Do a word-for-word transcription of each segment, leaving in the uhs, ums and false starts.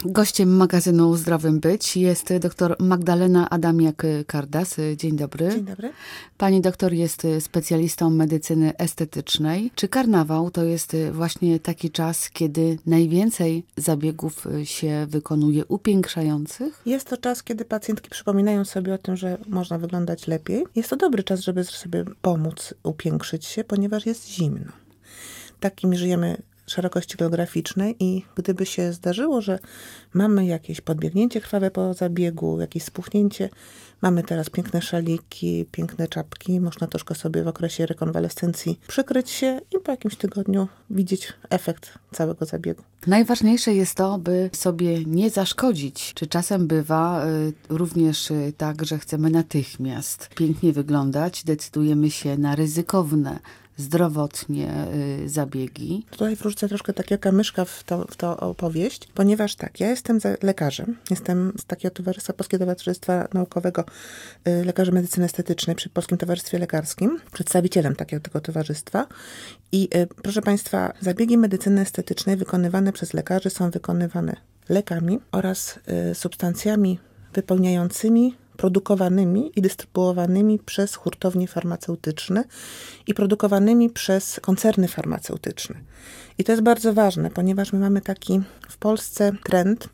Gościem magazynu Zdrowym Być jest dr Magdalena Adamiak-Kardas. Dzień dobry. Dzień dobry. Pani doktor jest specjalistą medycyny estetycznej. Czy karnawał to jest właśnie taki czas, kiedy najwięcej zabiegów się wykonuje upiększających? Jest to czas, kiedy pacjentki przypominają sobie o tym, że można wyglądać lepiej. Jest to dobry czas, żeby sobie pomóc upiększyć się, ponieważ jest zimno. Takim żyjemy szerokości geograficznej i gdyby się zdarzyło, że mamy jakieś podbiegnięcie krwawe po zabiegu, jakieś spuchnięcie, mamy teraz piękne szaliki, piękne czapki, można troszkę sobie w okresie rekonwalescencji przykryć się i po jakimś tygodniu widzieć efekt całego zabiegu. Najważniejsze jest to, by sobie nie zaszkodzić. Czy czasem bywa y, również y, tak, że chcemy natychmiast pięknie wyglądać, decydujemy się na ryzykowne zdrowotnie y, zabiegi? Tutaj wrócę troszkę tak jaka myszka w to, w to opowieść, ponieważ tak, ja jestem lekarzem, jestem z takiego towarzystwa, Polskiego Towarzystwa Naukowego y, Lekarzy Medycyny Estetycznej przy Polskim Towarzystwie Lekarskim, przedstawicielem takiego tego towarzystwa i y, proszę Państwa, zabiegi medycyny estetycznej wykonywane przez lekarzy są wykonywane lekami oraz y, substancjami wypełniającymi produkowanymi i dystrybuowanymi przez hurtownie farmaceutyczne i produkowanymi przez koncerny farmaceutyczne. I to jest bardzo ważne, ponieważ my mamy taki w Polsce trend,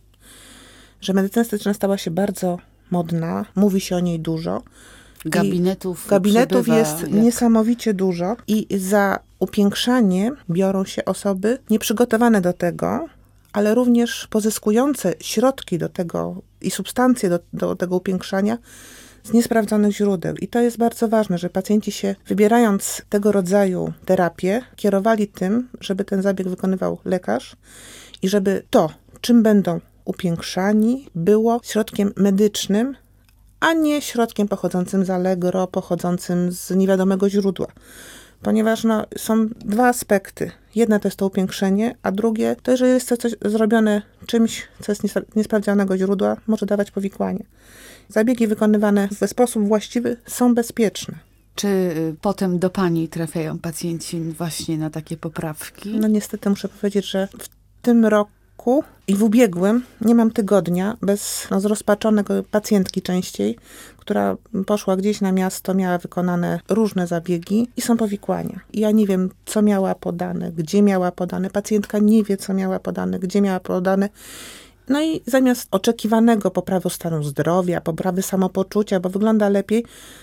że medycyna estetyczna stała się bardzo modna, mówi się o niej dużo. Gabinetów, gabinetów jest jak... niesamowicie dużo i za upiększanie biorą się osoby nieprzygotowane do tego, ale również pozyskujące środki do tego i substancje do, do tego upiększania z niesprawdzonych źródeł. I to jest bardzo ważne, że pacjenci się, wybierając tego rodzaju terapię, kierowali tym, żeby ten zabieg wykonywał lekarz i żeby to, czym będą upiększani, było środkiem medycznym, a nie środkiem pochodzącym z Allegro, pochodzącym z niewiadomego źródła. Ponieważ no, są dwa aspekty. Jedno to jest to upiększenie, a drugie to, jeżeli jest to coś zrobione czymś, co jest niesprawdzonego źródła, może dawać powikłanie. Zabiegi wykonywane w sposób właściwy są bezpieczne. Czy potem do Pani trafiają pacjenci właśnie na takie poprawki? No niestety muszę powiedzieć, że w tym roku i w ubiegłym nie mam tygodnia bez no, zrozpaczonego pacjentki częściej, która poszła gdzieś na miasto, miała wykonane różne zabiegi i są powikłania. I ja nie wiem, co miała podane, gdzie miała podane. Pacjentka nie wie, co miała podane, gdzie miała podane. No i zamiast oczekiwanego poprawy stanu zdrowia, poprawy samopoczucia, bo wygląda lepiej,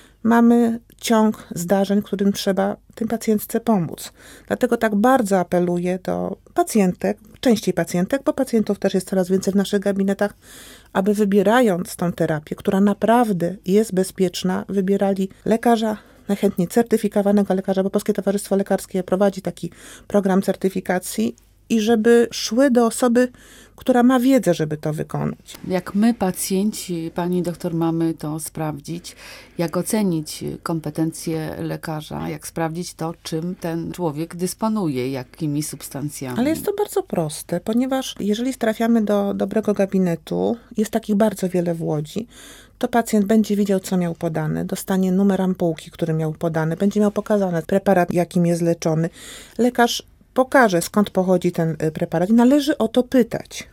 mamy ciąg zdarzeń, którym trzeba tym pacjentce pomóc. Dlatego tak bardzo apeluję do pacjentek, częściej pacjentek, bo pacjentów też jest coraz więcej w naszych gabinetach, aby wybierając tą terapię, która naprawdę jest bezpieczna, wybierali lekarza, najchętniej certyfikowanego lekarza, bo Polskie Towarzystwo Lekarskie prowadzi taki program certyfikacji i żeby szły do osoby, która ma wiedzę, żeby to wykonać. Jak my, pacjenci, pani doktor, mamy to sprawdzić, jak ocenić kompetencje lekarza, jak sprawdzić to, czym ten człowiek dysponuje, jakimi substancjami. Ale jest to bardzo proste, ponieważ jeżeli trafiamy do dobrego gabinetu, jest takich bardzo wiele w Łodzi, to pacjent będzie wiedział, co miał podane, dostanie numer ampułki, który miał podany, będzie miał pokazane preparat, jakim jest leczony. Lekarz pokaże, skąd pochodzi ten preparat i należy o to pytać.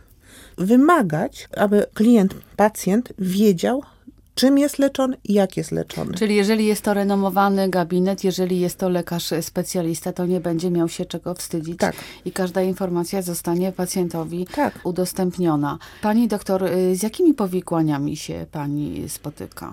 Wymagać, aby klient, pacjent wiedział, czym jest leczony i jak jest leczony. Czyli jeżeli jest to renomowany gabinet, jeżeli jest to lekarz specjalista, to nie będzie miał się czego wstydzić. Tak. I każda informacja zostanie pacjentowi tak. udostępniona. Pani doktor, z jakimi powikłaniami się pani spotyka?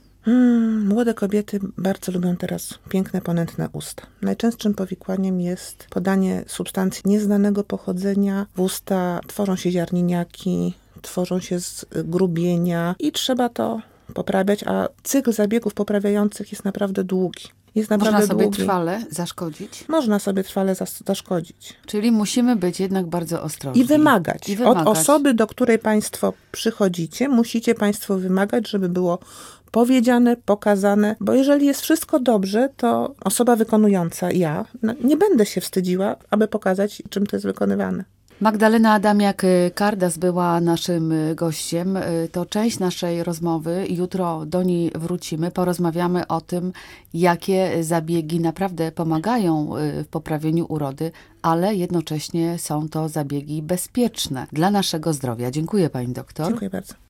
Hmm, młode kobiety bardzo lubią teraz piękne, ponętne usta. Najczęstszym powikłaniem jest podanie substancji nieznanego pochodzenia. W usta tworzą się ziarniniaki, tworzą się zgrubienia i trzeba to poprawiać, a cykl zabiegów poprawiających jest naprawdę długi. Jest naprawdę Można sobie długi. trwale zaszkodzić? Można sobie trwale zas- zaszkodzić. Czyli musimy być jednak bardzo ostrożni. I wymagać. I wymagać. Od osoby, do której państwo przychodzicie, musicie państwo wymagać, żeby było powiedziane, pokazane, bo jeżeli jest wszystko dobrze, to osoba wykonująca, ja, no, nie będę się wstydziła, aby pokazać, czym to jest wykonywane. Magdalena Adamiak-Kardas była naszym gościem. To część naszej rozmowy. Jutro do niej wrócimy. Porozmawiamy o tym, jakie zabiegi naprawdę pomagają w poprawieniu urody, ale jednocześnie są to zabiegi bezpieczne dla naszego zdrowia. Dziękuję pani doktor. Dziękuję bardzo.